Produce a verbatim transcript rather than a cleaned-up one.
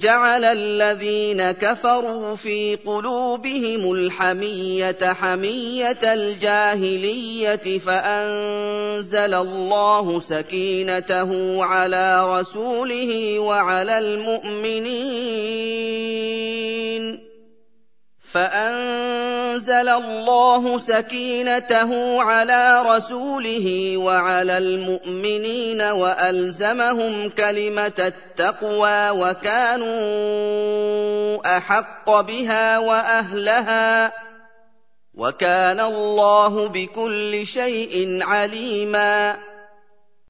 جعل الذين كفروا في قلوبهم الحمية حمية الجاهلية فأنزل الله سكينته على رسوله وعلى المؤمنين فأنزل الله سكينته على رسوله وعلى المؤمنين وألزمهم كلمة التقوى وكانوا أحق بها وأهلها وكان الله بكل شيء عليما